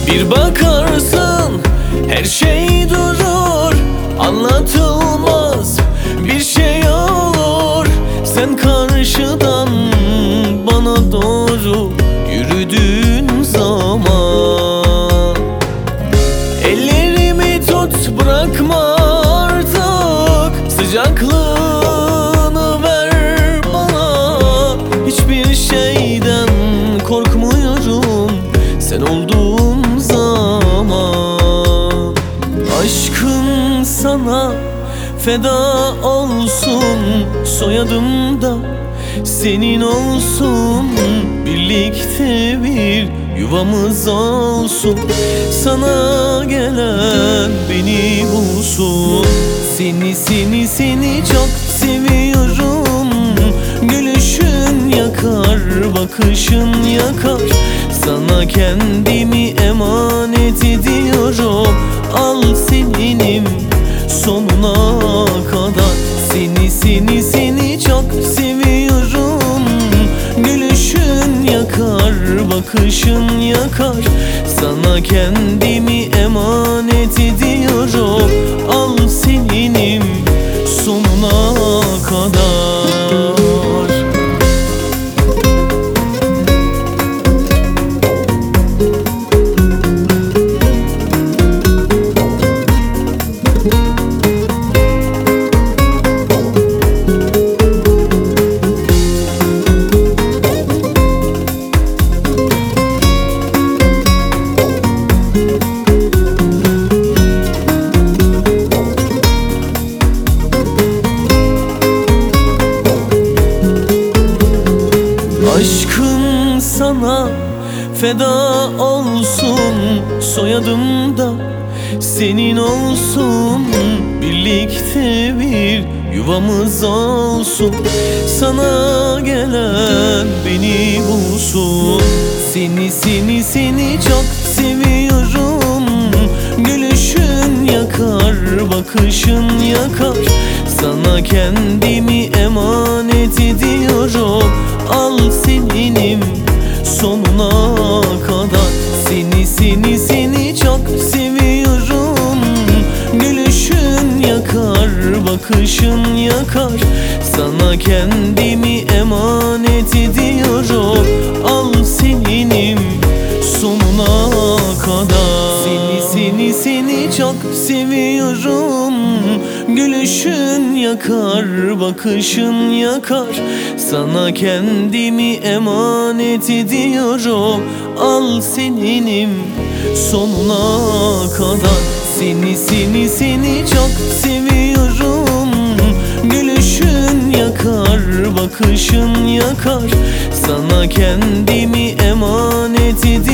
Bir bakarsın her şey durur, anlatılmaz bir şey olur. Sen karşıdan bana doğru yürüdüğün zaman ellerimi tut, bırakma artık, sıcaklığını ver bana. Hiçbir şeyden korkmuyorum sen olduğum zaman. Aşkım sana feda olsun, soyadım da senin olsun. Birlikte bir yuvamız olsun, sana gelen beni bulsun. Seni çok seviyorum. Gülüşün yakar, bakışın yakar. Sana kendimi emanet ediyorum. Al seninim sonuna kadar. Seni çok seviyorum. Gülüşün yakar, bakışın yakar. Sana kendimi emanet ediyorum. Al seninim sonuna kadar. Aşkım sana feda olsun, soyadım da senin olsun. Birlikte bir yuvamız olsun, sana gelen beni bulsun. Seni çok seviyorum. Gülüşün yakar, bakışın yakar. Sana kendimi emanet ediyorum. Al seninim sonuna kadar. Seni çok seviyorum. Gülüşün yakar, bakışın yakar. Sana kendimi emanet ediyorum. Al seninim sonuna kadar. Seni çok seviyorum. Gülüşün yakar, bakışın yakar. Sana kendimi emanet ediyorum. Al seninim sonuna kadar. Seni çok seviyorum. Gülüşün yakar, bakışın yakar. Sana kendimi emanet ediyorum.